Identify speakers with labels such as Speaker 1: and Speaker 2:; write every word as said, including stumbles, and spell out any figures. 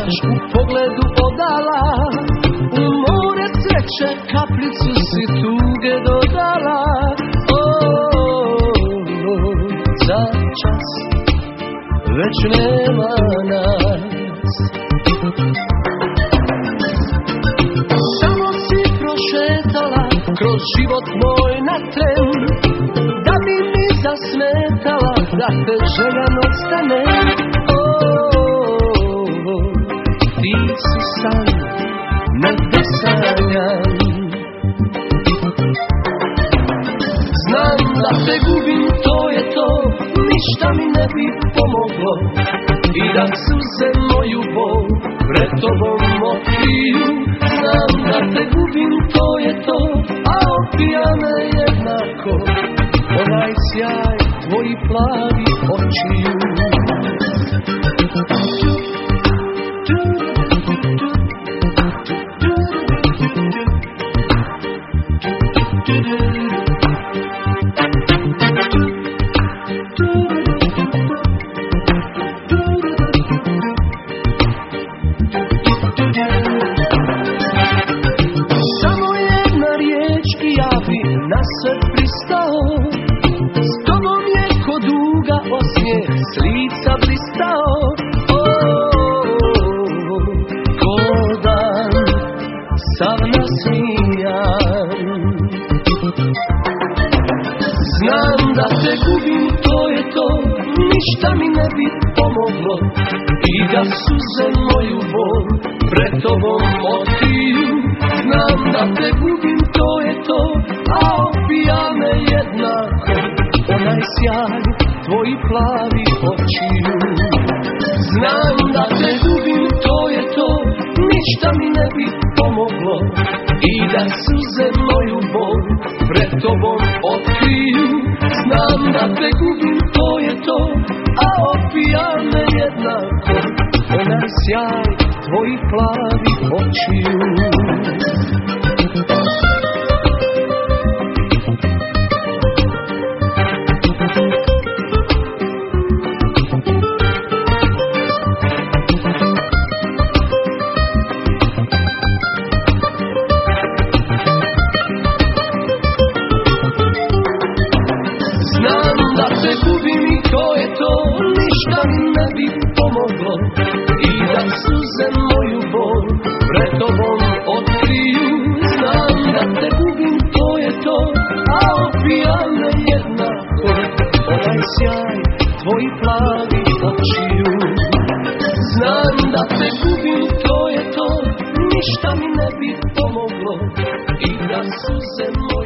Speaker 1: laž u pogledu odala, u more sreće kapljicu si tuge dodala. O, za čas već nema nas. Samo si prošetala kroz život moj na tren, da bi mi zasmetala da te željam ostane. O, ti si san, negde sanjam. Znam da te gubim, to je to, ništa mi ne bi pomoglo. I da suze moju bol pred tobom okriju. Znam da te gubim, to je to, a opija me jednako onaj sjaj tvoji plavi očiju. Samo jedna riječ i ja bi na sve pristao, s tobom je ko duga osmijeh s lica blistao. O, ko dan sav nasmijan. Znam da te gubim, to je to, ništa mi ne bi pomoglo. I da suze moju bol pred tobom okriju. Znam da te gubim, to je to, a opija me jednako onaj sjaj tvoji plavi očiju. Znam da te gubim, to je to, ništa mi ne bi pomoglo. I da suze moju bol pred tobom otkriju. Znam da te gubim, to je to, a opija me jednako onaj sjaj tvojih plavih očiju. Znam da te gubim i to je to, ništa mi ne bi pomoglo. I da suze moju bol pred tobom otkriju. Znam da te gubim, to je to, a opija me jednako onaj sjaj tvojih plavih očiju. Znam da te gubim, to je to, ništa mi ne bi pomoglo. I da suze moju